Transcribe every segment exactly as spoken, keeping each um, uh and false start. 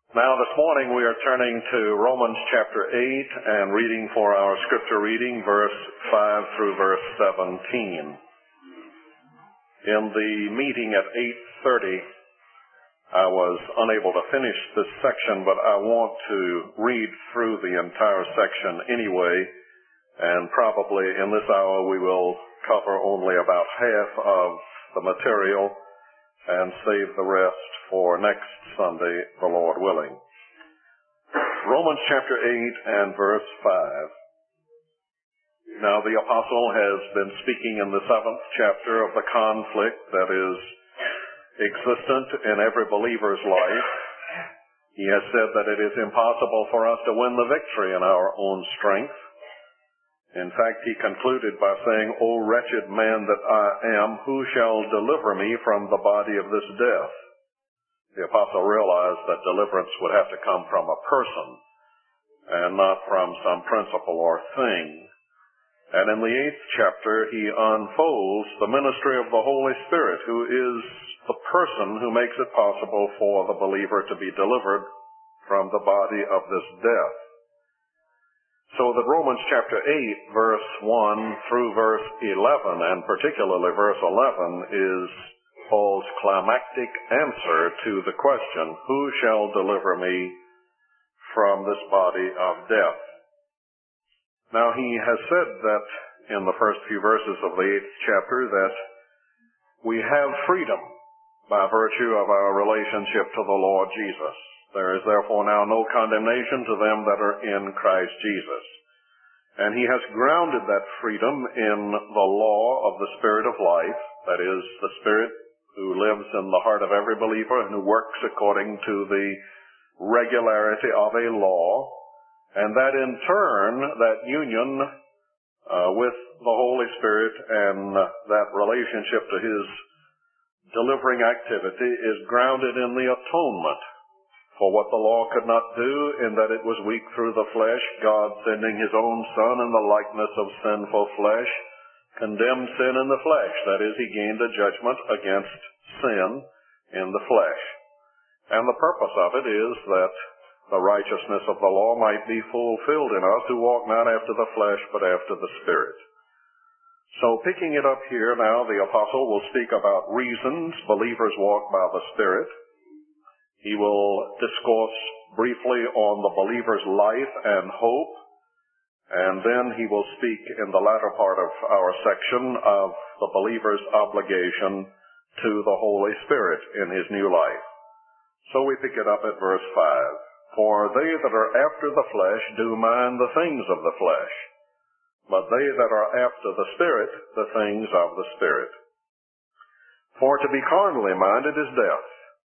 Now this morning we are turning to Romans chapter eight and reading for our scripture reading verse five through verse seventeen. In the meeting at eight thirty, I was unable to finish this section, but I want to read through the entire section anyway, and probably in this hour we will cover only about half of the material and save the rest for next Sunday, the Lord willing. Romans chapter eight and verse five. Now the apostle has been speaking in the seventh chapter of the conflict that is existent in every believer's life. He has said that it is impossible for us to win the victory in our own strength. In fact, he concluded by saying, "O wretched man that I am, who shall deliver me from the body of this death?" The apostle realized that deliverance would have to come from a person and not from some principle or thing. And in the eighth chapter, he unfolds the ministry of the Holy Spirit, who is the person who makes it possible for the believer to be delivered from the body of this death. So that Romans chapter eight, verse one through verse eleven, and particularly verse eleven, is Paul's climactic answer to the question, who shall deliver me from this body of death? Now he has said that in the first few verses of the eighth chapter that we have freedom by virtue of our relationship to the Lord Jesus. There is therefore now no condemnation to them that are in Christ Jesus. And he has grounded that freedom in the law of the Spirit of life, that is, the Spirit who lives in the heart of every believer and who works according to the regularity of a law, and that in turn, that union uh, with the Holy Spirit and uh, that relationship to his delivering activity is grounded in the atonement for what the law could not do, in that it was weak through the flesh. God, sending his own Son in the likeness of sinful flesh, condemned sin in the flesh. That is, he gained a judgment against sin in the flesh. And the purpose of it is that the righteousness of the law might be fulfilled in us who walk not after the flesh, but after the Spirit. So picking it up here now, the apostle will speak about reasons believers walk by the Spirit. He will discourse briefly on the believer's life and hope, and then he will speak in the latter part of our section of the believer's obligation to the Holy Spirit in his new life. So we pick it up at verse five. For they that are after the flesh do mind the things of the flesh, but they that are after the Spirit, the things of the Spirit. For to be carnally minded is death,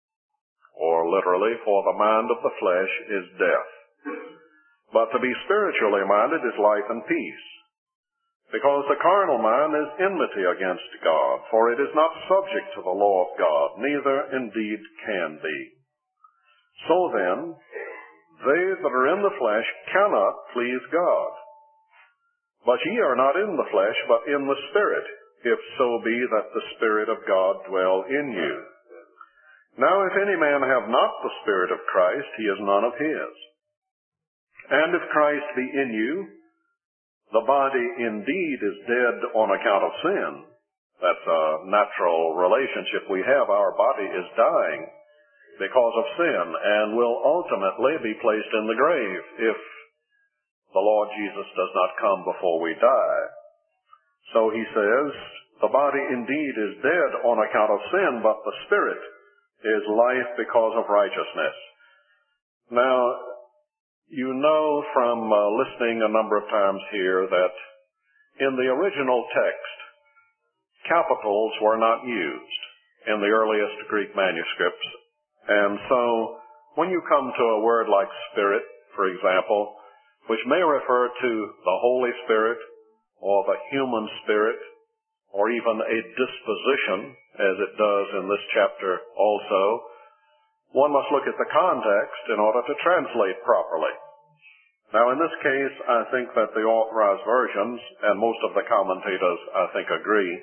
or literally, for the mind of the flesh is death. But to be spiritually minded is life and peace. Because the carnal mind is enmity against God, for it is not subject to the law of God, neither indeed can be. So then, they that are in the flesh cannot please God. But ye are not in the flesh, but in the Spirit, if so be that the Spirit of God dwell in you. Now if any man have not the Spirit of Christ, he is none of his. And if Christ be in you, the body indeed is dead on account of sin. That's a natural relationship we have. Our body is dying because of sin and will ultimately be placed in the grave if the Lord Jesus does not come before we die. So he says, the body indeed is dead on account of sin, but the Spirit is life because of righteousness. Now, you know from uh, listening a number of times here that in the original text, capitals were not used in the earliest Greek manuscripts. And so, when you come to a word like Spirit, for example, which may refer to the Holy Spirit or the human spirit, or even a disposition, as it does in this chapter also, one must look at the context in order to translate properly. Now, in this case, I think that the Authorized Versions, and most of the commentators, I think, agree,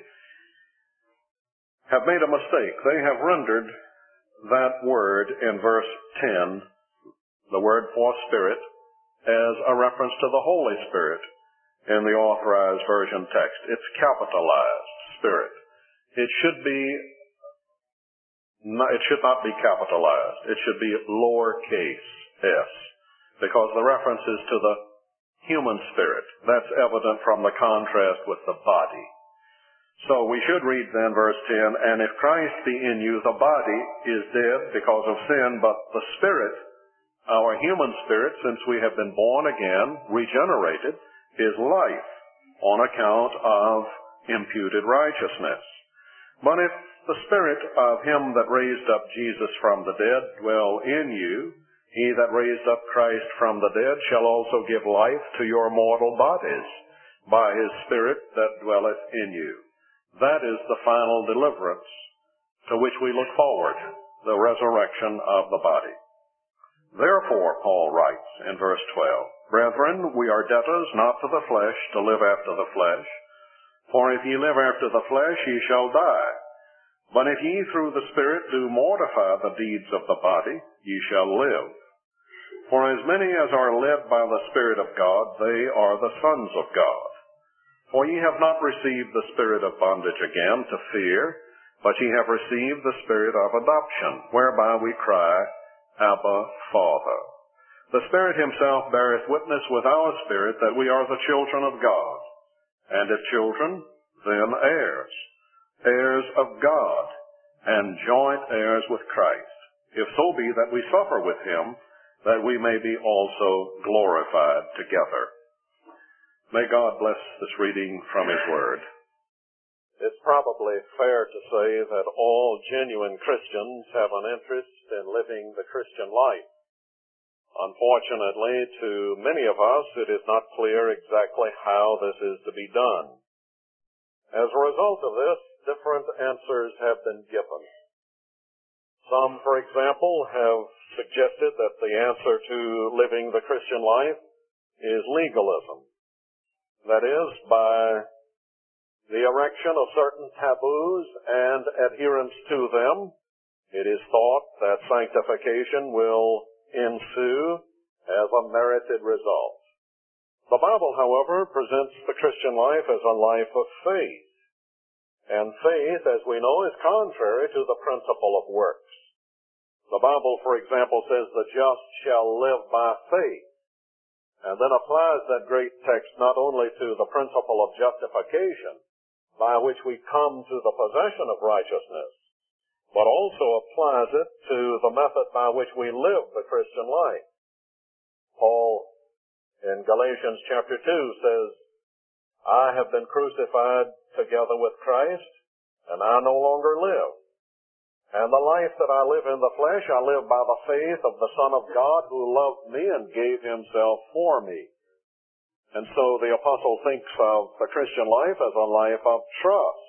have made a mistake. They have rendered that word in verse ten the word for Spirit as a reference to the Holy Spirit in the Authorized Version text. It's capitalized, Spirit. It should be, it should not be capitalized. It should be lowercase s, because the reference is to the human spirit. That's evident from the contrast with the body. So we should read then verse ten, and if Christ be in you, the body is dead because of sin, but the spirit, our human spirit, since we have been born again, regenerated, is life on account of imputed righteousness. But if the spirit of him that raised up Jesus from the dead dwell in you, he that raised up Christ from the dead shall also give life to your mortal bodies by his Spirit that dwelleth in you. That is the final deliverance to which we look forward, the resurrection of the body. Therefore, Paul writes in verse twelve, Brethren, we are debtors not to the flesh to live after the flesh. For if ye live after the flesh, ye shall die. But if ye through the Spirit do mortify the deeds of the body, ye shall live. For as many as are led by the Spirit of God, they are the sons of God. For ye have not received the spirit of bondage again to fear, but ye have received the Spirit of adoption, whereby we cry, Abba, Father. The Spirit himself beareth witness with our spirit that we are the children of God. And if children, then heirs, heirs of God, and joint heirs with Christ, if so be that we suffer with him, that we may be also glorified together. May God bless this reading from his word. It's probably fair to say that all genuine Christians have an interest in living the Christian life. Unfortunately, to many of us, it is not clear exactly how this is to be done. As a result of this, different answers have been given. Some, for example, have suggested that the answer to living the Christian life is legalism. That is, by the erection of certain taboos and adherence to them, it is thought that sanctification will ensue as a merited result. The Bible, however, presents the Christian life as a life of faith. And faith, as we know, is contrary to the principle of works. The Bible, for example, says the just shall live by faith, and then applies that great text not only to the principle of justification, by which we come to the possession of righteousness, but also applies it to the method by which we live the Christian life. Paul, in Galatians chapter two, says, I have been crucified together with Christ, and I no longer live. And the life that I live in the flesh, I live by the faith of the Son of God who loved me and gave himself for me. And so the apostle thinks of the Christian life as a life of trust.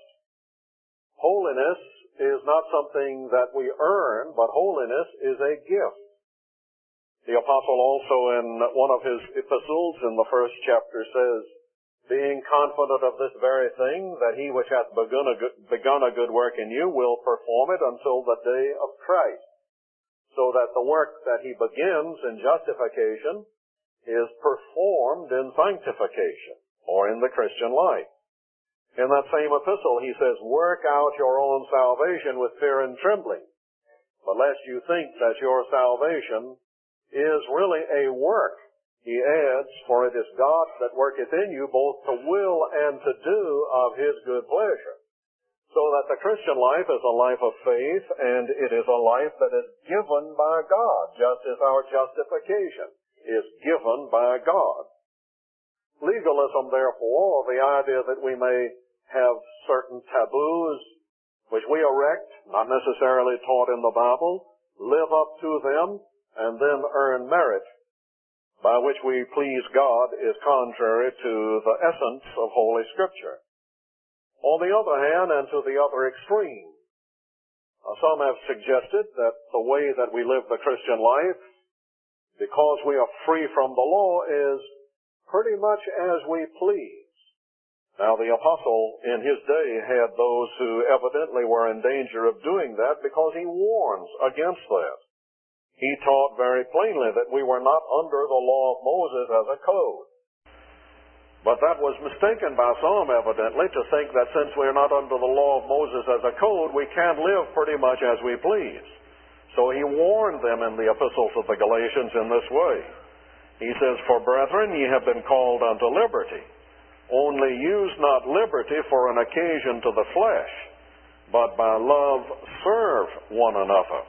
Holiness is not something that we earn, but holiness is a gift. The apostle also in one of his epistles in the first chapter says, being confident of this very thing, that he which hath begun a, good, begun a good work in you will perform it until the day of Christ. So that the work that he begins in justification is performed in sanctification, or in the Christian life. In that same epistle, he says, work out your own salvation with fear and trembling. But lest you think that your salvation is really a work, he adds, for it is God that worketh in you both to will and to do of his good pleasure. So that the Christian life is a life of faith, and it is a life that is given by God, just as our justification is given by God. Legalism, therefore, or the idea that we may have certain taboos which we erect, not necessarily taught in the Bible, live up to them, and then earn merit, by which we please God, is contrary to the essence of Holy Scripture. On the other hand, and to the other extreme, uh, some have suggested that the way that we live the Christian life, because we are free from the law, is pretty much as we please. Now, the apostle in his day had those who evidently were in danger of doing that, because he warns against that. He taught very plainly that we were not under the law of Moses as a code. But that was mistaken by some, evidently, to think that since we're not under the law of Moses as a code, we can't live pretty much as we please. So he warned them in the epistles of the Galatians in this way. He says, "For brethren, ye have been called unto liberty. Only use not liberty for an occasion to the flesh, but by love serve one another."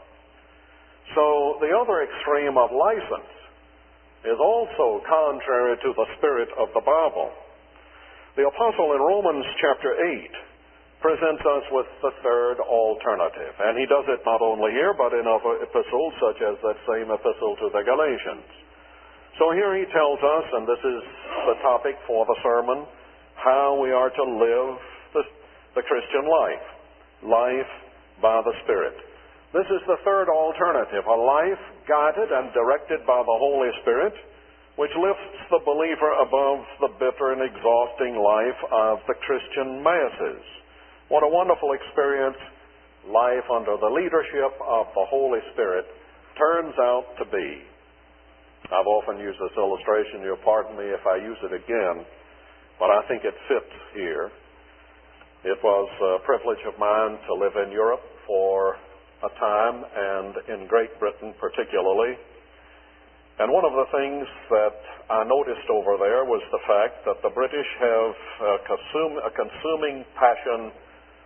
So the other extreme of license is also contrary to the spirit of the Bible. The apostle in Romans chapter eight presents us with the third alternative. And he does it not only here, but in other epistles, such as that same epistle to the Galatians. So here he tells us, and this is the topic for the sermon, how we are to live the, the Christian life. Life by the Spirit. This is the third alternative, a life guided and directed by the Holy Spirit, which lifts the believer above the bitter and exhausting life of the Christian masses. What a wonderful experience life under the leadership of the Holy Spirit turns out to be. I've often used this illustration. You'll pardon me if I use it again, but I think it fits here. It was a privilege of mine to live in Europe for a time, and in Great Britain particularly. And one of the things that I noticed over there was the fact that the British have a, consume, a consuming passion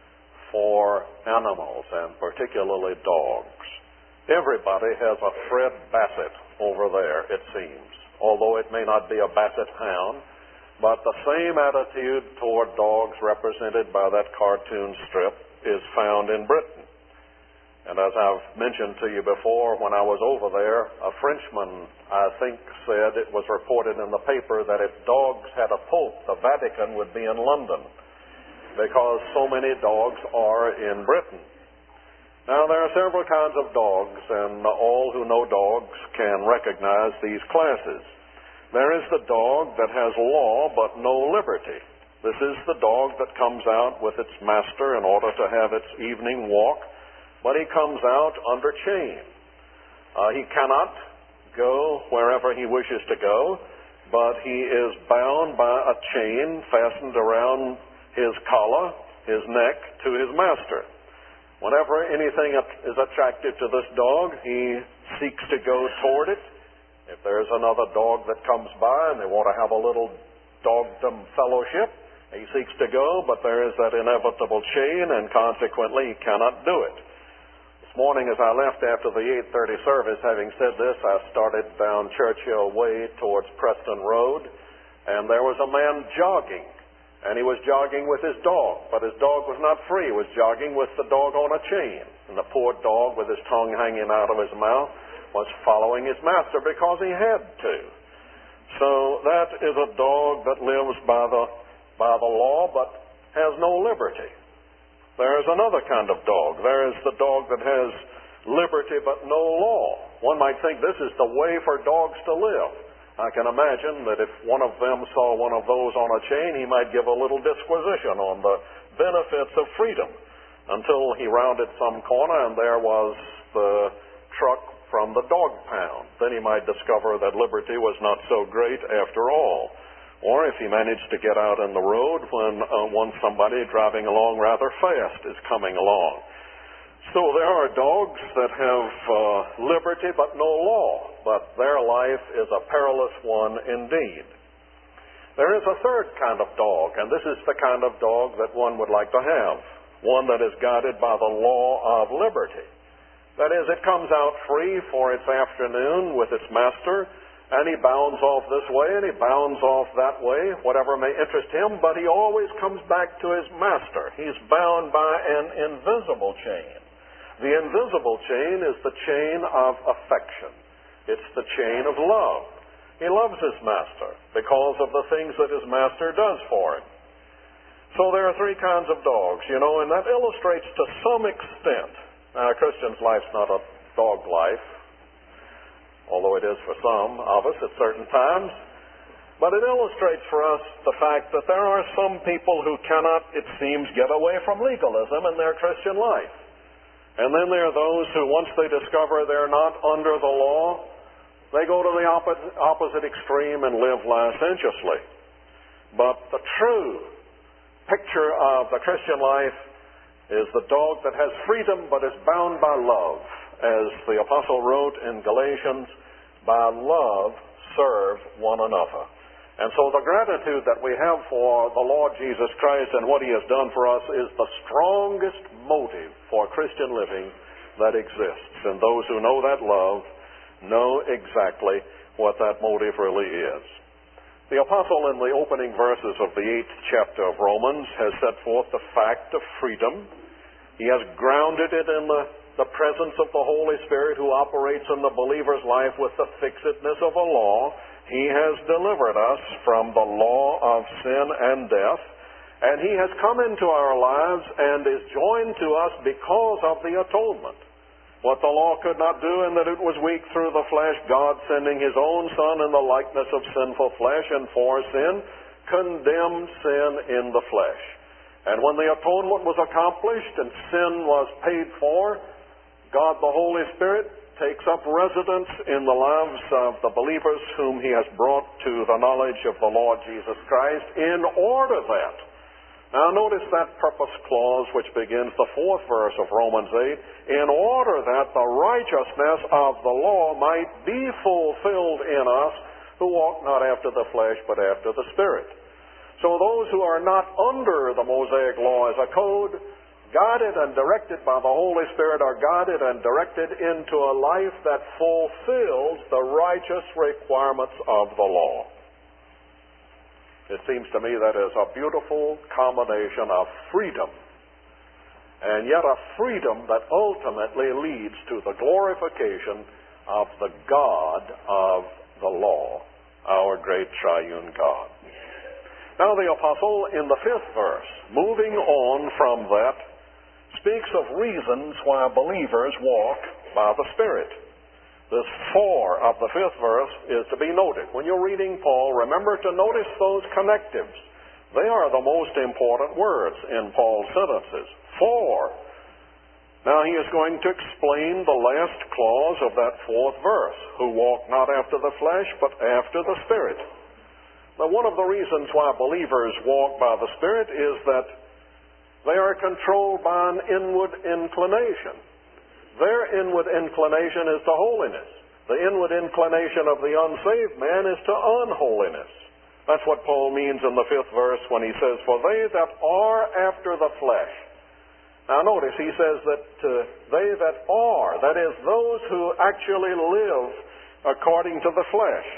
for animals, and particularly dogs. Everybody has a Fred Basset over there, it seems, although it may not be a Basset hound, but the same attitude toward dogs represented by that cartoon strip is found in Britain. And as I've mentioned to you before, when I was over there, a Frenchman, I think, said it was reported in the paper that if dogs had a pope, the Vatican would be in London, because so many dogs are in Britain. Now, there are several kinds of dogs, and all who know dogs can recognize these classes. There is the dog that has law but no liberty. This is the dog that comes out with its master in order to have its evening walk, but he comes out under chain. Uh, he cannot go wherever he wishes to go, but he is bound by a chain fastened around his collar, his neck, to his master. Whenever anything is attracted to this dog, he seeks to go toward it. If there's another dog that comes by and they want to have a little dogdom fellowship, he seeks to go, but there is that inevitable chain, and consequently he cannot do it. Morning as I left after the eight thirty service, having said this, I started down Churchill Way towards Preston Road, and there was a man jogging, and he was jogging with his dog, but his dog was not free. He was jogging with the dog on a chain, and the poor dog with his tongue hanging out of his mouth was following his master because he had to. So that is a dog that lives by the, by the law but has no liberty. There is another kind of dog. There is the dog that has liberty but no law. One might think this is the way for dogs to live. I can imagine that if one of them saw one of those on a chain, he might give a little disquisition on the benefits of freedom until he rounded some corner and there was the truck from the dog pound. Then he might discover that liberty was not so great after all. Or if he managed to get out on the road when uh, one somebody driving along rather fast is coming along. So there are dogs that have uh, liberty but no law, but their life is a perilous one indeed. There is a third kind of dog, and this is the kind of dog that one would like to have, one that is guided by the law of liberty. That is, it comes out free for its afternoon with its master, and he bounds off this way, and he bounds off that way, whatever may interest him, but he always comes back to his master. He's bound by an invisible chain. The invisible chain is the chain of affection. It's the chain of love. He loves his master because of the things that his master does for him. So there are three kinds of dogs, you know, and that illustrates to some extent. Now, a Christian's life's not a dog life, although it is for some of us at certain times. But it illustrates for us the fact that there are some people who cannot, it seems, get away from legalism in their Christian life. And then there are those who, once they discover they're not under the law, they go to the opposite, opposite extreme and live licentiously. But the true picture of the Christian life is the dog that has freedom but is bound by love. As the apostle wrote in Galatians, by love serve one another. And so the gratitude that we have for the Lord Jesus Christ and what He has done for us is the strongest motive for Christian living that exists. And those who know that love know exactly what that motive really is. The apostle in the opening verses of the eighth chapter of Romans has set forth the fact of freedom. He has grounded it in the, the presence of the Holy Spirit who operates in the believer's life with the fixedness of a law. He has delivered us from the law of sin and death, and He has come into our lives and is joined to us because of the atonement. What the law could not do, in that it was weak through the flesh, God sending His own Son in the likeness of sinful flesh and for sin, condemned sin in the flesh. And when the atonement was accomplished and sin was paid for, God the Holy Spirit takes up residence in the lives of the believers whom He has brought to the knowledge of the Lord Jesus Christ, in order that, now notice that purpose clause which begins the fourth verse of Romans eight, in order that the righteousness of the law might be fulfilled in us who walk not after the flesh but after the Spirit. So those who are not under the Mosaic law as a code, guided and directed by the Holy Spirit, are guided and directed into a life that fulfills the righteous requirements of the law. It seems to me that is a beautiful combination of freedom, and yet a freedom that ultimately leads to the glorification of the God of the law, our great triune God. Now the apostle in the fifth verse, moving on from that, speaks of reasons why believers walk by the Spirit. This four of the fifth verse is to be noted. When you're reading Paul, remember to notice those connectives. They are the most important words in Paul's sentences. For. Now he is going to explain the last clause of that fourth verse, who walk not after the flesh, but after the Spirit. Now one of the reasons why believers walk by the Spirit is that they are controlled by an inward inclination. Their inward inclination is to holiness. The inward inclination of the unsaved man is to unholiness. That's what Paul means in the fifth verse when he says, for they that are after the flesh. Now notice he says that uh, they that are, that is, those who actually live according to the flesh.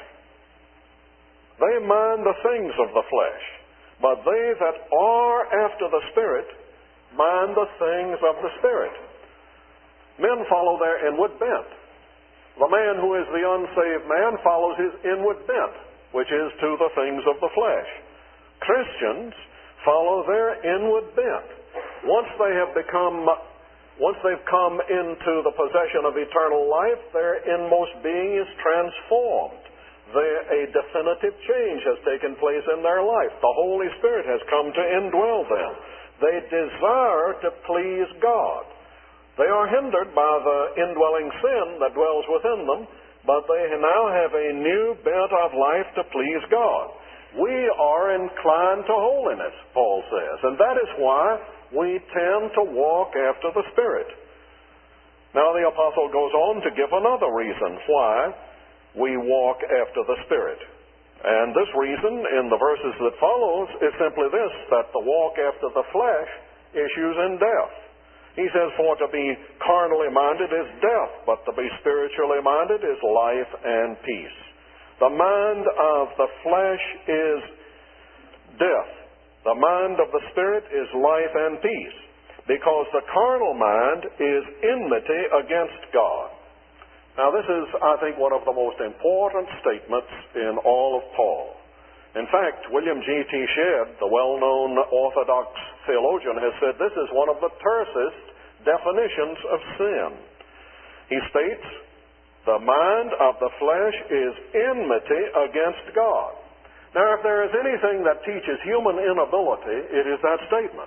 They mind the things of the flesh. But they that are after the Spirit mind the things of the Spirit. Men follow their inward bent. The man who is the unsaved man follows his inward bent, which is to the things of the flesh. Christians follow their inward bent. Once they have become, once they've come into the possession of eternal life, their inmost being is transformed. There, a definitive change has taken place in their life. The Holy Spirit has come to indwell them. They desire to please God. They are hindered by the indwelling sin that dwells within them, but they now have a new bent of life to please God. We are inclined to holiness, Paul says, and that is why we tend to walk after the Spirit. Now the apostle goes on to give another reason why we walk after the Spirit. And this reason in the verses that follows is simply this, that the walk after the flesh issues in death. He says, for to be carnally minded is death, but to be spiritually minded is life and peace. The mind of the flesh is death. The mind of the Spirit is life and peace, because the carnal mind is enmity against God. Now this is, I think, one of the most important statements in all of Paul. In fact, William G T Shedd, the well-known Orthodox theologian, has said this is one of the tersest definitions of sin. He states, the mind of the flesh is enmity against God. Now, if there is anything that teaches human inability, it is that statement.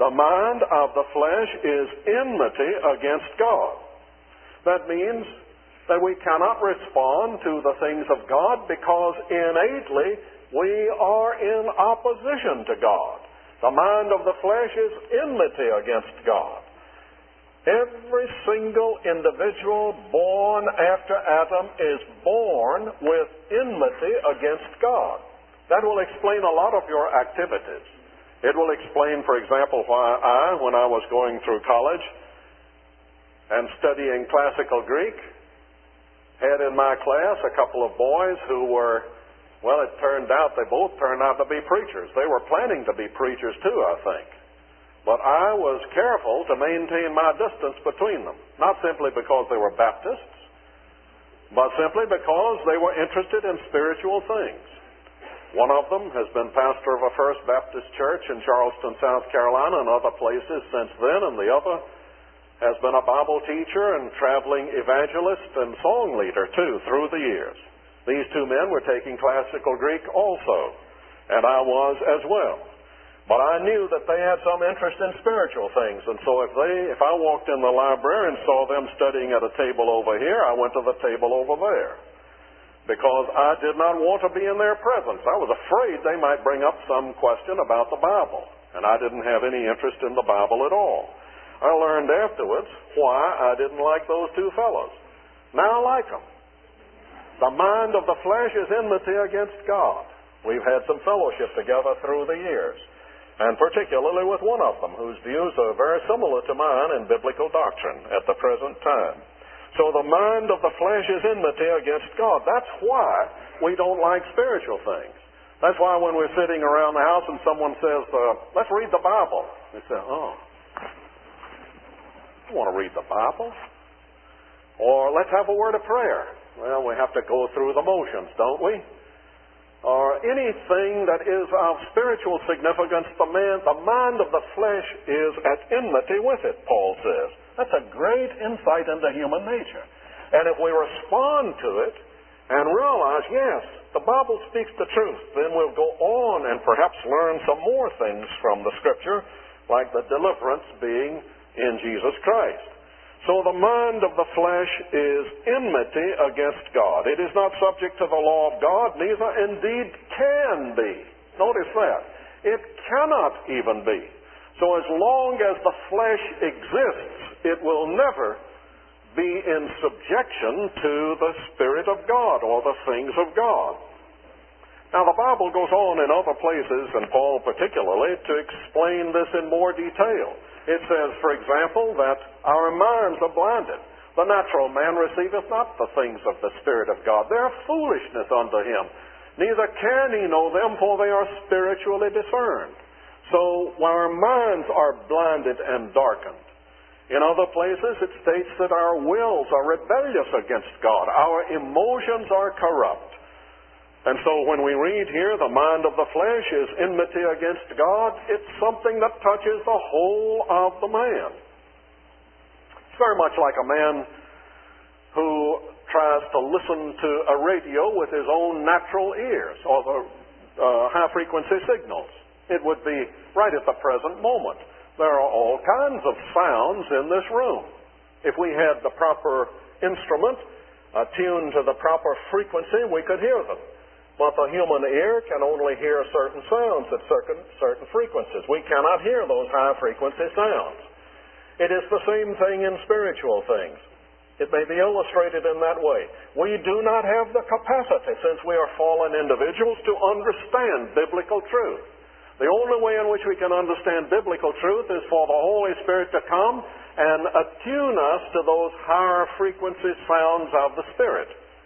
The mind of the flesh is enmity against God. That means that we cannot respond to the things of God because innately we are in opposition to God. The mind of the flesh is enmity against God. Every single individual born after Adam is born with enmity against God. That will explain a lot of your activities. It will explain, for example, why I, when I was going through college and studying classical Greek, had in my class a couple of boys who were, well, it turned out, they both turned out to be preachers. They were planning to be preachers too, I think. But I was careful to maintain my distance between them, not simply because they were Baptists, but simply because they were interested in spiritual things. One of them has been pastor of a First Baptist church in Charleston, South Carolina, and other places since then, and the other has been a Bible teacher and traveling evangelist and song leader, too, through the years. These two men were taking classical Greek also, and I was as well. But I knew that they had some interest in spiritual things, and so if they, if I walked in the library and saw them studying at a table over here, I went to the table over there, because I did not want to be in their presence. I was afraid they might bring up some question about the Bible, and I didn't have any interest in the Bible at all. I learned afterwards why I didn't like those two fellows. Now I like them. The mind of the flesh is enmity against God. We've had some fellowship together through the years, and particularly with one of them whose views are very similar to mine in biblical doctrine at the present time. So the mind of the flesh is enmity against God. That's why we don't like spiritual things. That's why when we're sitting around the house and someone says, uh, let's read the Bible, we say, oh, I want to read the Bible. Or let's have a word of prayer. Well, we have to go through the motions, don't we? Or anything that is of spiritual significance, the man, the mind of the flesh is at enmity with it, Paul says. That's a great insight into human nature. And if we respond to it and realize, yes, the Bible speaks the truth, then we'll go on and perhaps learn some more things from the Scripture, like the deliverance being in Jesus Christ. So the mind of the flesh is enmity against God. It is not subject to the law of God, neither indeed can be. Notice that. It cannot even be. So as long as the flesh exists, it will never be in subjection to the Spirit of God or the things of God. Now the Bible goes on in other places, and Paul particularly, to explain this in more detail. It says, for example, that our minds are blinded. The natural man receiveth not the things of the Spirit of God. They are foolishness unto him. Neither can he know them, for they are spiritually discerned. So our minds are blinded and darkened. In other places, it states that our wills are rebellious against God. Our emotions are corrupt. And so when we read here, the mind of the flesh is enmity against God, it's something that touches the whole of the man. It's very much like a man who tries to listen to a radio with his own natural ears, or the uh, high-frequency signals. It would be right at the present moment. There are all kinds of sounds in this room. If we had the proper instrument attuned to the proper frequency, we could hear them. But the human ear can only hear certain sounds at certain, certain frequencies. We cannot hear those high-frequency sounds. It is the same thing in spiritual things. It may be illustrated in that way. We do not have the capacity, since we are fallen individuals, to understand biblical truth. The only way in which we can understand biblical truth is for the Holy Spirit to come and attune us to those higher frequency sounds of the Spirit.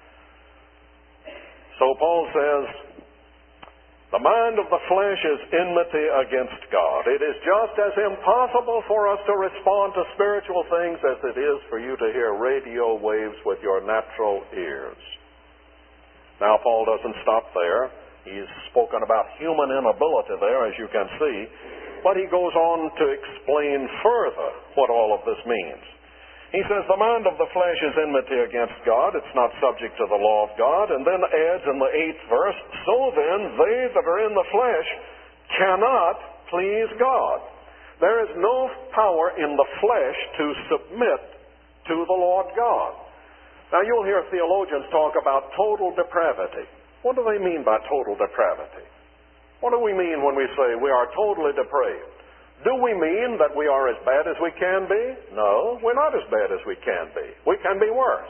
So Paul says, the mind of the flesh is enmity against God. It is just as impossible for us to respond to spiritual things as it is for you to hear radio waves with your natural ears. Now, Paul doesn't stop there. He's spoken about human inability there, as you can see. But he goes on to explain further what all of this means. He says, the mind of the flesh is enmity against God. It's not subject to the law of God. And then adds in the eighth verse, so then they that are in the flesh cannot please God. There is no power in the flesh to submit to the Lord God. Now you'll hear theologians talk about total depravity. What do they mean by total depravity? What do we mean when we say we are totally depraved? Do we mean that we are as bad as we can be? No, we're not as bad as we can be. We can be worse.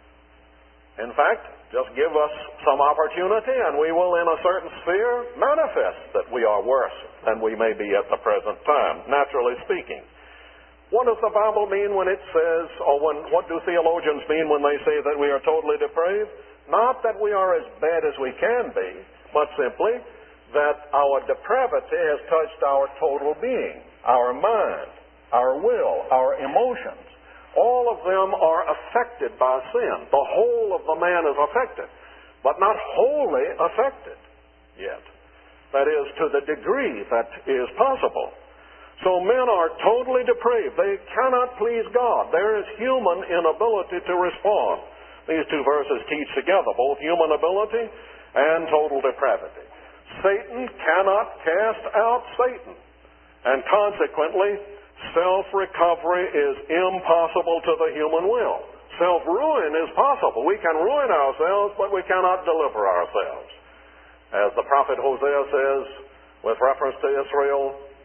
In fact, just give us some opportunity and we will, in a certain sphere, manifest that we are worse than we may be at the present time, naturally speaking. What does the Bible mean when it says, or when, what do theologians mean when they say that we are totally depraved? Not that we are as bad as we can be, but simply that our depravity has touched our total being, our mind, our will, our emotions. All of them are affected by sin. The whole of the man is affected, but not wholly affected yet. That is, to the degree that is possible. So men are totally depraved. They cannot please God. There is human inability to respond. These two verses teach together both human ability and total depravity. Satan cannot cast out Satan, and consequently, self-recovery is impossible to the human will. Self-ruin is possible. We can ruin ourselves, but we cannot deliver ourselves. As the prophet Hosea says, with reference to Israel,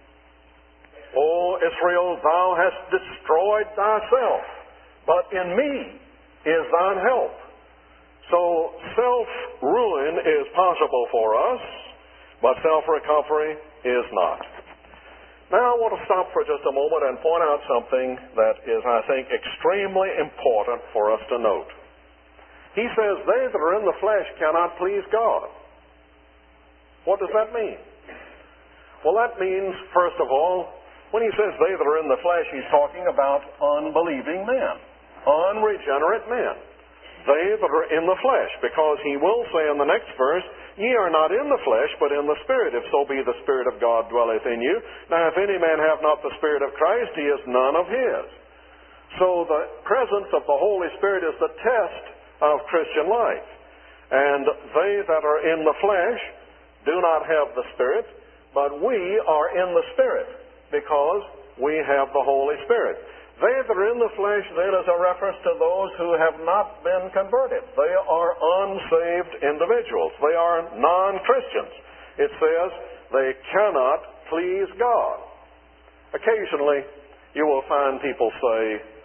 O Israel, thou hast destroyed thyself, but in me is thine help. So self-ruin is possible for us, but self-recovery is not. Now I want to stop for just a moment and point out something that is, I think, extremely important for us to note. He says, they that are in the flesh cannot please God. What does that mean? Well, that means, first of all, when he says they that are in the flesh, he's talking about unbelieving men, unregenerate men. They that are in the flesh, because he will say in the next verse, ye are not in the flesh, but in the Spirit, if so be the Spirit of God dwelleth in you. Now if any man have not the Spirit of Christ, he is none of his. So the presence of the Holy Spirit is the test of Christian life. And they that are in the flesh do not have the Spirit, but we are in the Spirit, because we have the Holy Spirit. They that are in the flesh, then, is a reference to those who have not been converted. They are unsaved individuals. They are non-Christians. It says they cannot please God. Occasionally, you will find people say,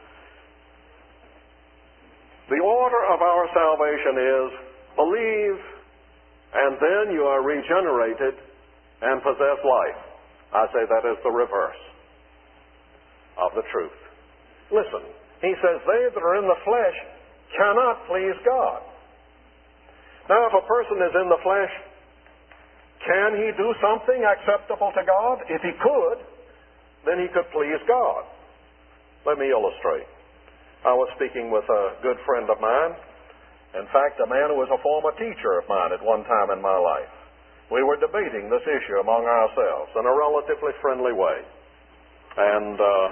the order of our salvation is believe, and then you are regenerated and possess life. I say that is the reverse of the truth. Listen, he says, they that are in the flesh cannot please God. Now, if a person is in the flesh, can he do something acceptable to God? If he could, then he could please God. Let me illustrate. I was speaking with a good friend of mine. In fact, a man who was a former teacher of mine at one time in my life. We were debating this issue among ourselves in a relatively friendly way. And uh,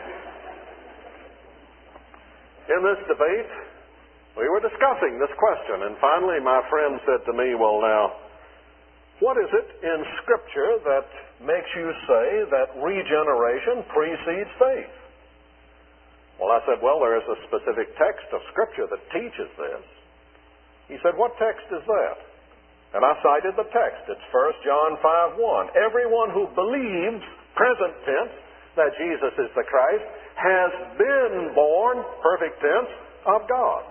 in this debate, we were discussing this question, and finally my friend said to me, well now, what is it in Scripture that makes you say that regeneration precedes faith? Well, I said, well, there is a specific text of Scripture that teaches this. He said, what text is that? And I cited the text. It's First John five one. Everyone who believes, present tense, that Jesus is the Christ, has been born, perfect tense, of God.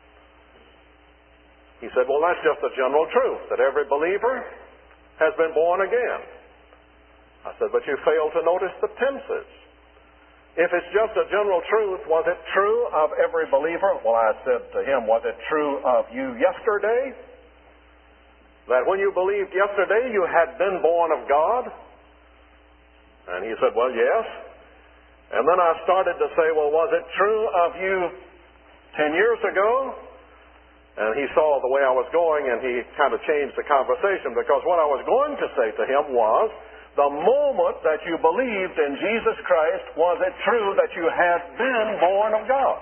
He said, well, that's just a general truth, that every believer has been born again. I said, but you fail to notice the tenses. If it's just a general truth, was it true of every believer? Well, I said to him, was it true of you yesterday? That when you believed yesterday, you had been born of God? And he said, well, yes. And then I started to say, well, was it true of you ten years ago? And he saw the way I was going, and he kind of changed the conversation, because what I was going to say to him was, the moment that you believed in Jesus Christ, was it true that you had been born of God?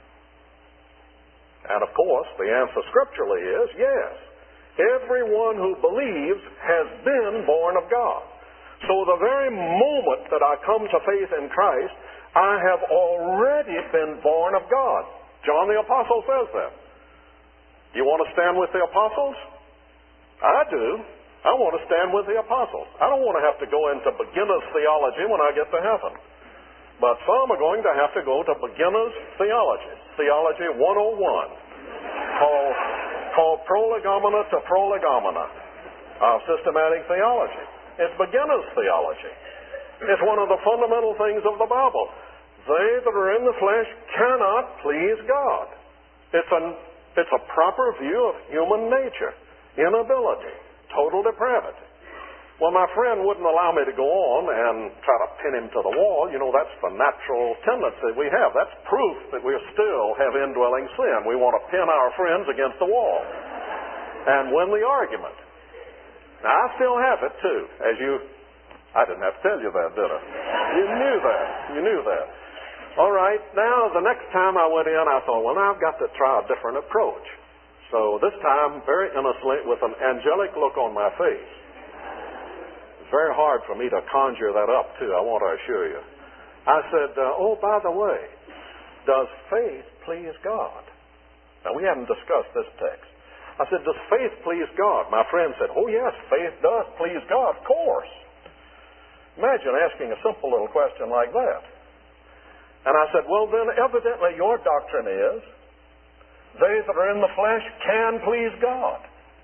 And of course, the answer scripturally is yes. Everyone who believes has been born of God. So the very moment that I come to faith in Christ, I have already been born of God. John the Apostle says that. Do you want to stand with the apostles? I do. I want to stand with the apostles. I don't want to have to go into beginner's theology when I get to heaven. But some are going to have to go to beginner's theology. Theology one oh one. Called, called prolegomena to prolegomena of systematic theology. It's beginner's theology. It's one of the fundamental things of the Bible. They that are in the flesh cannot please God. It's, an, it's a proper view of human nature, inability, total depravity. Well, my friend wouldn't allow me to go on and try to pin him to the wall. You know, that's the natural tendency we have. That's proof that we still have indwelling sin. We want to pin our friends against the wall and win the argument. Now, I still have it, too, as you... I didn't have to tell you that, did I? You knew that. You knew that. All right. Now, the next time I went in, I thought, well, now I've got to try a different approach. So this time, very innocently, with an angelic look on my face. It's very hard for me to conjure that up, too, I want to assure you. I said, uh, oh, by the way, does faith please God? Now, we haven't discussed this text. I said, does faith please God? My friend said, oh, yes, faith does please God, of course. Imagine asking a simple little question like that. And I said, well, then evidently your doctrine is they that are in the flesh can please God.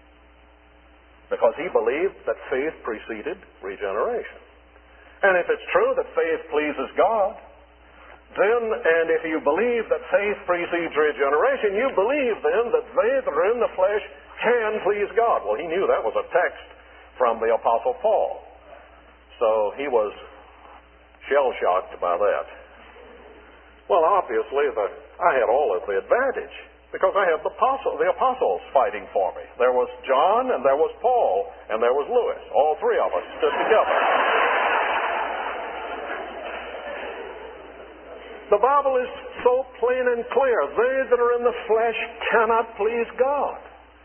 Because he believed that faith preceded regeneration. And if it's true that faith pleases God, then, and if you believe that faith precedes regeneration, you believe then that they that are in the flesh can please God. Well, he knew that was a text from the Apostle Paul. So he was shell-shocked by that. Well, obviously, the, I had all of the advantage because I had the, apostle, the apostles fighting for me. There was John, and there was Paul, and there was Lewis. All three of us stood together. The Bible is so plain and clear. They that are in the flesh cannot please God.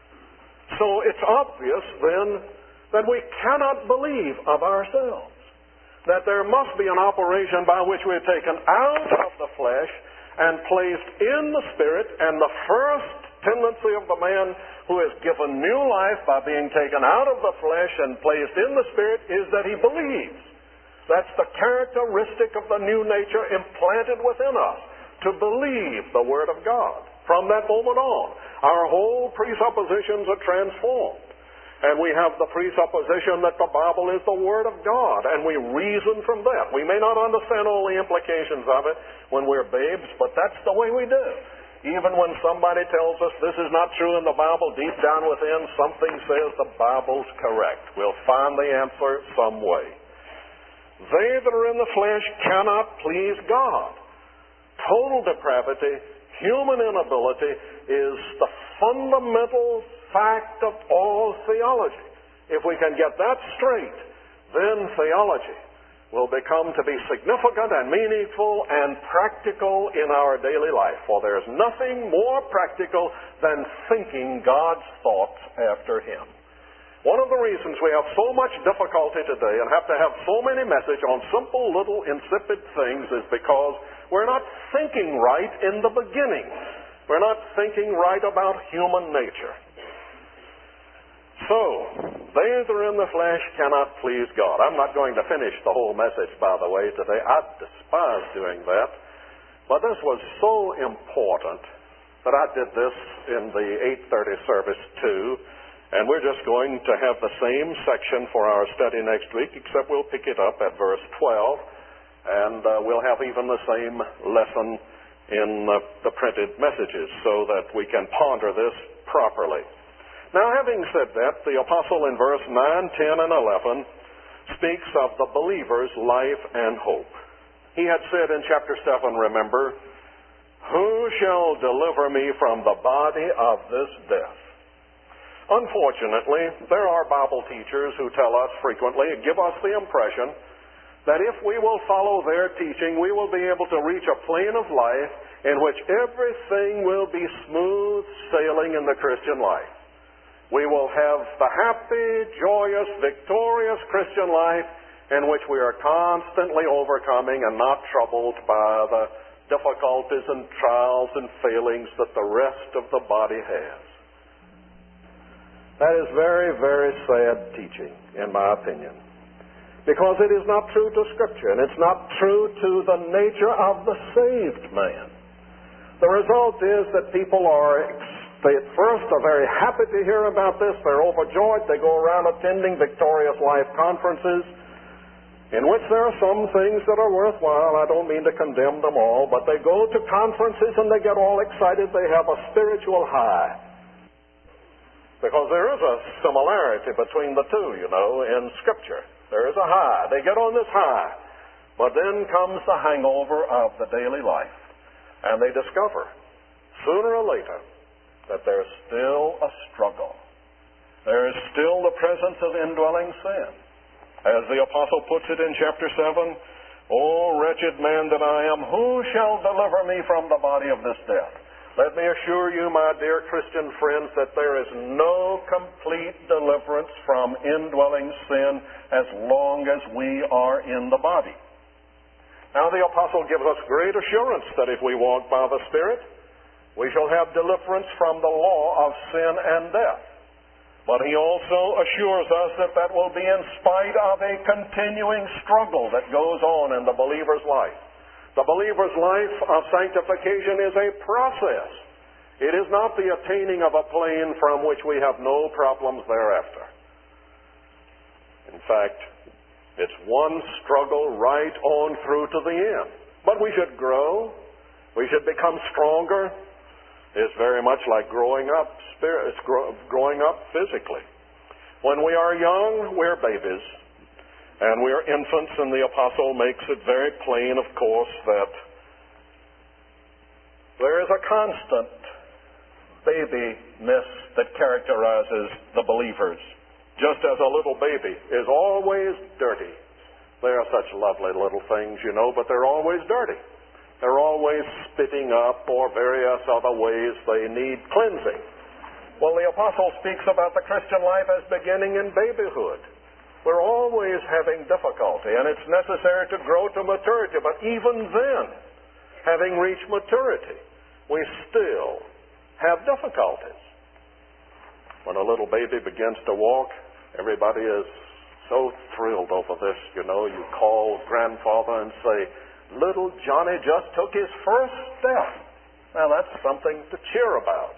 So it's obvious then that we cannot believe of ourselves. That there must be an operation by which we are taken out of the flesh and placed in the Spirit, and the first tendency of the man who is given new life by being taken out of the flesh and placed in the Spirit is that he believes. That's the characteristic of the new nature implanted within us, to believe the Word of God. From that moment on, our whole presuppositions are transformed. And we have the presupposition that the Bible is the Word of God, and we reason from that. We may not understand all the implications of it when we're babes, but that's the way we do. Even when somebody tells us this is not true in the Bible, deep down within, something says the Bible's correct. We'll find the answer some way. They that are in the flesh cannot please God. Total depravity, human inability, is the fundamental fact of all theology. If we can get that straight, then theology will become to be significant and meaningful and practical in our daily life. For there's nothing more practical than thinking God's thoughts after Him. One of the reasons we have so much difficulty today and have to have so many messages on simple little insipid things is because we're not thinking right in the beginning. We're not thinking right about human nature. So, they that are in the flesh cannot please God. I'm not going to finish the whole message, by the way, today. I despise doing that. But this was so important that I did this in the eight thirty service too. And we're just going to have the same section for our study next week, except we'll pick it up at verse twelve. And uh, we'll have even the same lesson in uh, the printed messages so that we can ponder this properly. Now, having said that, the apostle in verse nine, ten, and eleven speaks of the believer's life and hope. He had said in chapter seven, remember, who shall deliver me from the body of this death? Unfortunately, there are Bible teachers who tell us frequently, give us the impression that if we will follow their teaching, we will be able to reach a plane of life in which everything will be smooth sailing in the Christian life. We will have the happy, joyous, victorious Christian life, in which we are constantly overcoming and not troubled by the difficulties and trials and failings that the rest of the body has. That is very, very sad teaching, in my opinion, because it is not true to Scripture, and it's not true to the nature of the saved man. The result is that people are, they at first are very happy to hear about this. They're overjoyed. They go around attending Victorious Life conferences, in which there are some things that are worthwhile. I don't mean to condemn them all, but they go to conferences and they get all excited. They have a spiritual high. Because there is a similarity between the two, you know, in Scripture. There is a high. They get on this high. But then comes the hangover of the daily life. And they discover, sooner or later, that there's still a struggle. There is still the presence of indwelling sin. As the apostle puts it in chapter seven, "O wretched man that I am, who shall deliver me from the body of this death?" Let me assure you, my dear Christian friends, that there is no complete deliverance from indwelling sin as long as we are in the body. Now the apostle gives us great assurance that if we walk by the Spirit, we shall have deliverance from the law of sin and death. But he also assures us that that will be in spite of a continuing struggle that goes on in the believer's life. The believer's life of sanctification is a process. It is not the attaining of a plane from which we have no problems thereafter. In fact, it's one struggle right on through to the end. But we should grow. We should become stronger. It's very much like growing up. It's growing up physically. When we are young, we're babies, and we're infants, and the apostle makes it very plain, of course, that there is a constant babiness that characterizes the believers, just as a little baby is always dirty. They are such lovely little things, you know, but they're always dirty. They're always spitting up or various other ways they need cleansing. Well, the apostle speaks about the Christian life as beginning in babyhood. We're always having difficulty, and it's necessary to grow to maturity. But even then, having reached maturity, we still have difficulties. When a little baby begins to walk, everybody is so thrilled over this, you know. You call grandfather and say, "Little Johnny just took his first step." Now, that's something to cheer about.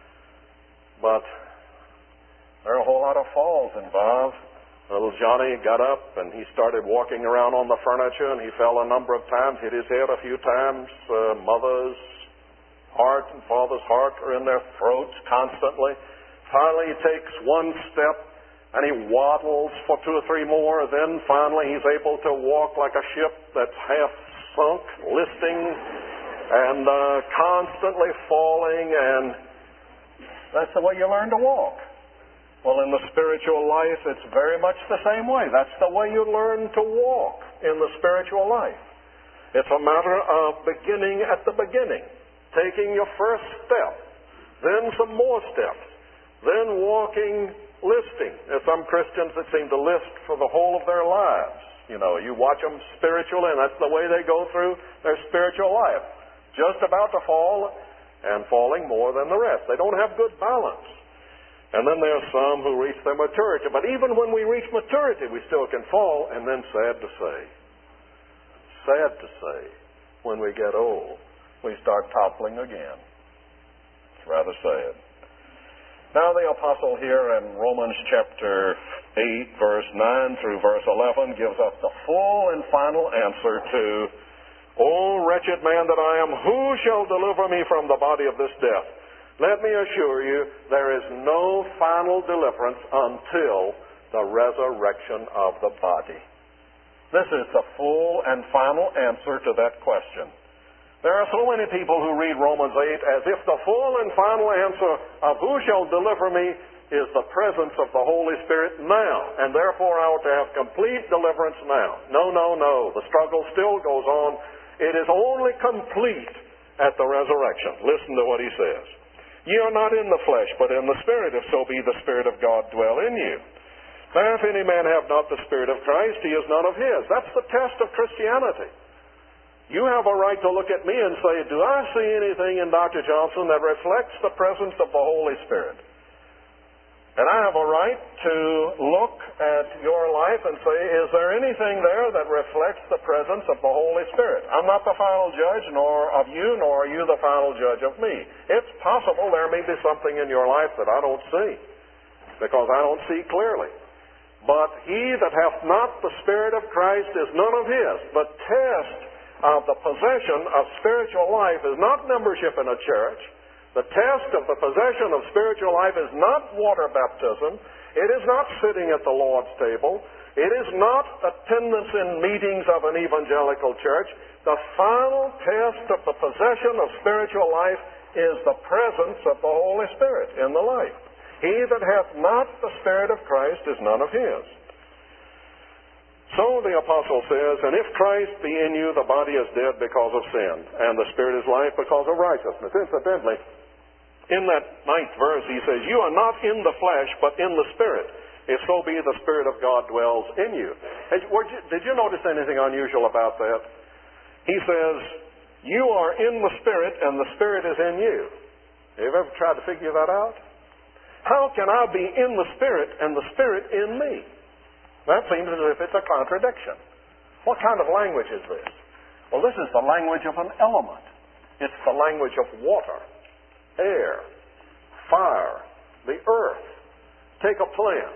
But there are a whole lot of falls involved. Little Johnny got up and he started walking around on the furniture, and he fell a number of times, hit his head a few times. Uh, mother's heart and father's heart are in their throats constantly. Finally, he takes one step and he waddles for two or three more. Then finally, he's able to walk like a ship that's half sunk, listing, and uh, constantly falling, and that's the way you learn to walk. Well, in the spiritual life, it's very much the same way. That's the way you learn to walk in the spiritual life. It's a matter of beginning at the beginning, taking your first step, then some more steps, then walking, listing. There's some Christians that seem to list for the whole of their lives. You know, you watch them spiritually, and that's the way they go through their spiritual life. Just about to fall, and falling more than the rest. They don't have good balance. And then there are some who reach their maturity. But even when we reach maturity, we still can fall. And then, sad to say, sad to say, when we get old, we start toppling again. It's rather sad. Now the apostle here in Romans chapter eight, verse nine through verse eleven, gives us the full and final answer to, "O wretched man that I am, who shall deliver me from the body of this death?" Let me assure you, there is no final deliverance until the resurrection of the body. This is the full and final answer to that question. There are so many people who read Romans eight as if the full and final answer of who shall deliver me is the presence of the Holy Spirit now, and therefore I ought to have complete deliverance now. No, no, no. The struggle still goes on. It is only complete at the resurrection. Listen to what he says. "Ye are not in the flesh, but in the Spirit, if so be the Spirit of God dwell in you. Now, if any man have not the Spirit of Christ, he is none of his. That's the test of Christianity. You have a right to look at me and say, do I see anything in Doctor Johnson that reflects the presence of the Holy Spirit? And I have a right to look at your life and say, is there anything there that reflects the presence of the Holy Spirit? I'm not the final judge, nor of you, nor are you the final judge of me. It's possible there may be something in your life that I don't see, because I don't see clearly. But he that hath not the Spirit of Christ is none of his. The test of the possession of spiritual life is not membership in a church. The test of the possession of spiritual life is not water baptism. It is not sitting at the Lord's table. It is not attendance in meetings of an evangelical church. The final test of the possession of spiritual life is the presence of the Holy Spirit in the life. He that hath not the Spirit of Christ is none of his. So the apostle says, and if Christ be in you, the body is dead because of sin, and the Spirit is life because of righteousness. Incidentally, in that ninth verse, he says, you are not in the flesh, but in the Spirit, if so be the Spirit of God dwells in you. Did you notice anything unusual about that? He says, you are in the Spirit, and the Spirit is in you. Have you ever tried to figure that out? How can I be in the Spirit, and the Spirit in me? That seems as if it's a contradiction. What kind of language is this? Well, this is the language of an element. It's the language of water, air, fire, the earth. Take a plant.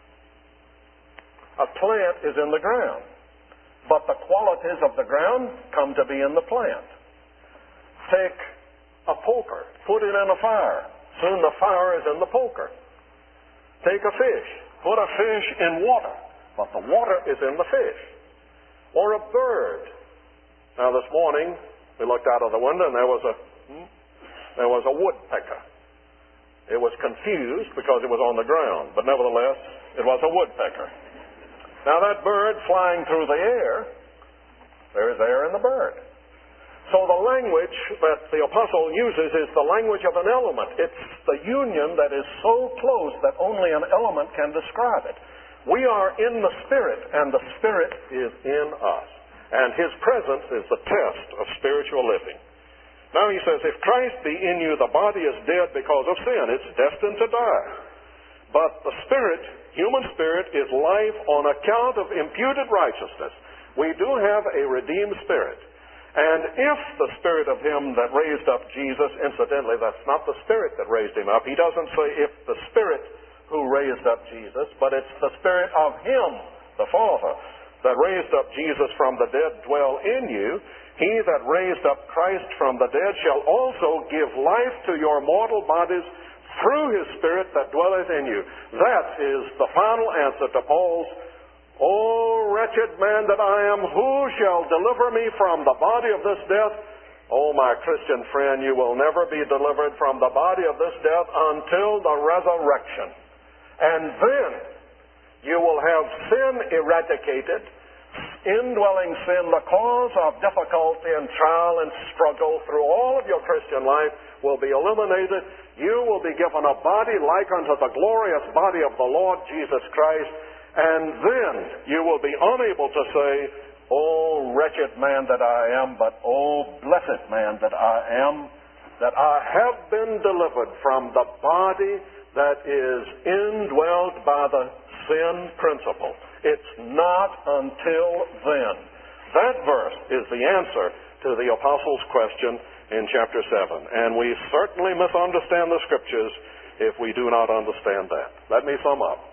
A plant is in the ground, but the qualities of the ground come to be in the plant. Take a poker, put it in a fire. Soon the fire is in the poker. Take a fish, put a fish in water, but the water is in the fish. Or a bird. Now this morning, we looked out of the window and there was a hmm, there was a woodpecker. It was confused because it was on the ground, but nevertheless, it was a woodpecker. Now that bird flying through the air, there is air in the bird. So the language that the apostle uses is the language of an element. It's the union that is so close that only an element can describe it. We are in the Spirit, and the Spirit is in us. And His presence is the test of spiritual living. Now he says, if Christ be in you, the body is dead because of sin. It's destined to die. But the Spirit, human spirit, is life on account of imputed righteousness. We do have a redeemed spirit. And if the Spirit of Him that raised up Jesus, incidentally, that's not the Spirit that raised Him up. He doesn't say if the Spirit who raised up Jesus, but it's the Spirit of Him, the Father, that raised up Jesus from the dead dwell in you. He that raised up Christ from the dead shall also give life to your mortal bodies through His Spirit that dwelleth in you. That is the final answer to Paul's, O wretched man that I am, who shall deliver me from the body of this death? Oh, my Christian friend, you will never be delivered from the body of this death until the resurrection. And then you will have sin eradicated, indwelling sin, the cause of difficulty and trial and struggle through all of your Christian life will be eliminated. You will be given a body like unto the glorious body of the Lord Jesus Christ. And then you will be unable to say, oh, wretched man that I am, but oh, blessed man that I am, that I have been delivered from the body that is indwelled by the sin principle. It's not until then. That verse is the answer to the apostle's question in chapter seven. And we certainly misunderstand the Scriptures if we do not understand that. Let me sum up.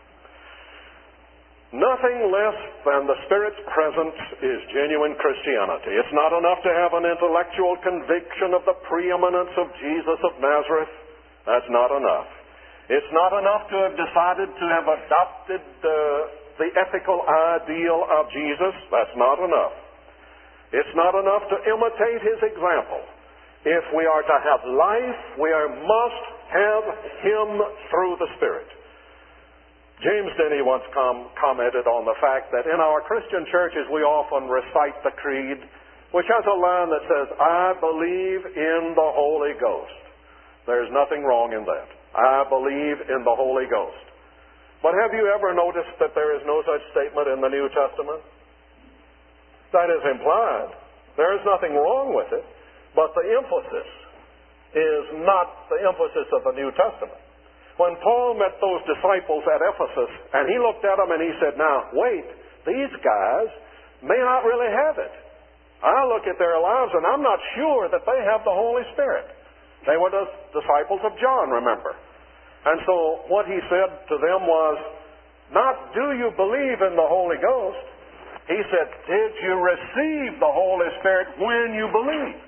Nothing less than the Spirit's presence is genuine Christianity. It's not enough to have an intellectual conviction of the preeminence of Jesus of Nazareth. That's not enough. It's not enough to have decided to have adopted uh, the ethical ideal of Jesus. That's not enough. It's not enough to imitate His example. If we are to have life, we are, must have Him through the Spirit. James Denny once com- commented on the fact that in our Christian churches we often recite the creed, which has a line that says, I believe in the Holy Ghost. There's nothing wrong in that. I believe in the Holy Ghost. But have you ever noticed that there is no such statement in the New Testament? That is implied. There is nothing wrong with it, but the emphasis is not the emphasis of the New Testament. When Paul met those disciples at Ephesus, and he looked at them and he said, now, wait, these guys may not really have it. I look at their lives and I'm not sure that they have the Holy Spirit. They were the disciples of John, remember. And so what he said to them was, not do you believe in the Holy Ghost. He said, did you receive the Holy Spirit when you believed?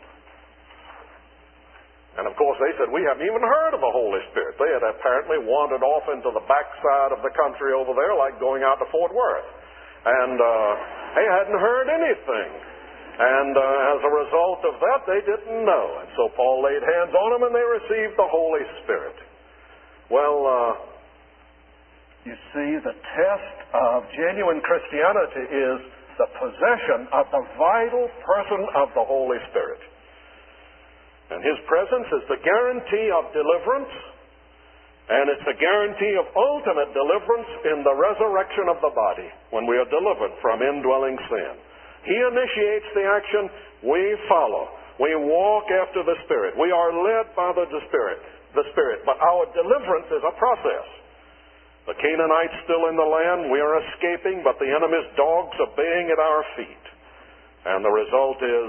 And of course they said, we haven't even heard of the Holy Spirit. They had apparently wandered off into the backside of the country over there like going out to Fort Worth. And uh, they hadn't heard anything. And uh, as a result of that, they didn't know. And so Paul laid hands on them and they received the Holy Spirit. Well, uh, you see, the test of genuine Christianity is the possession of the vital person of the Holy Spirit. And His presence is the guarantee of deliverance, and it's a guarantee of ultimate deliverance in the resurrection of the body when we are delivered from indwelling sin. He initiates the action, we follow. We walk after the Spirit. We are led by the Spirit, the Spirit. But our deliverance is a process. The Canaanites still in the land, we are escaping, but the enemy's dogs are baying at our feet. And the result is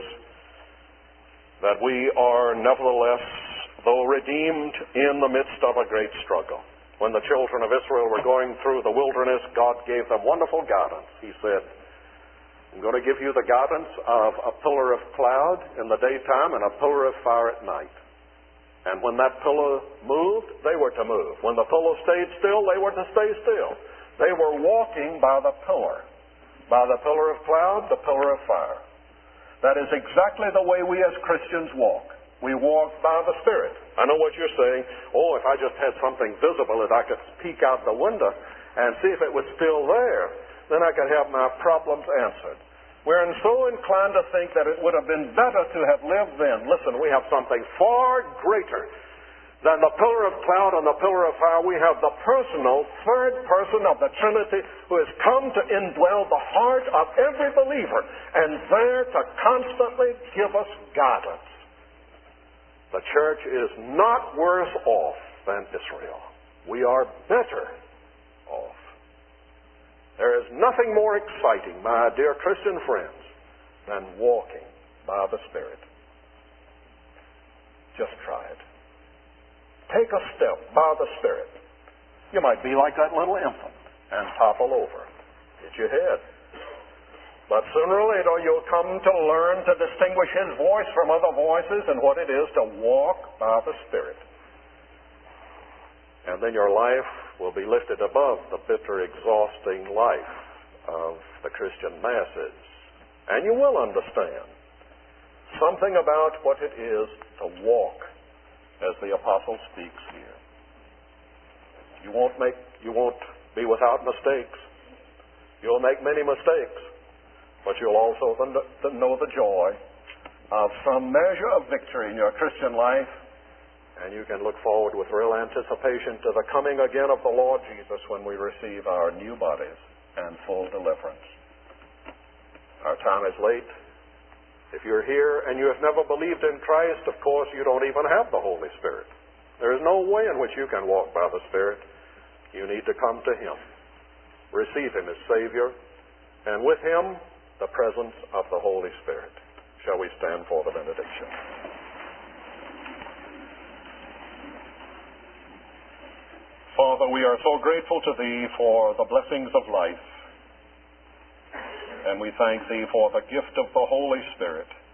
that we are nevertheless, though redeemed, in the midst of a great struggle. When the children of Israel were going through the wilderness, God gave them wonderful guidance. He said, I'm going to give you the guidance of a pillar of cloud in the daytime and a pillar of fire at night. And when that pillar moved, they were to move. When the pillar stayed still, they were to stay still. They were walking by the pillar. By the pillar of cloud, the pillar of fire. That is exactly the way we as Christians walk. We walk by the Spirit. I know what you're saying. Oh, if I just had something visible that I could peek out the window and see if it was still there, then I could have my problems answered. We're so inclined to think that it would have been better to have lived then. Listen, we have something far greater than the pillar of cloud and the pillar of fire. We have the personal third person of the Trinity who has come to indwell the heart of every believer and there to constantly give us guidance. The church is not worse off than Israel. We are better off. There is nothing more exciting, my dear Christian friends, than walking by the Spirit. Just try it. Take a step by the Spirit. You might be like that little infant and topple over. Hit your head. But sooner or later you'll come to learn to distinguish His voice from other voices and what it is to walk by the Spirit. And then your life will be lifted above the bitter, exhausting life of the Christian masses. And you will understand something about what it is to walk as the apostle speaks here. You won't make, you won't be without mistakes. You'll make many mistakes, but you'll also know the joy of some measure of victory in your Christian life, and you can look forward with real anticipation to the coming again of the Lord Jesus when we receive our new bodies and full deliverance. Our time is late. If you're here and you have never believed in Christ, of course, you don't even have the Holy Spirit. There is no way in which you can walk by the Spirit. You need to come to Him. Receive Him as Savior, and with Him, the presence of the Holy Spirit. Shall we stand for the benediction? Father, we are so grateful to Thee for the blessings of life. And we thank Thee for the gift of the Holy Spirit.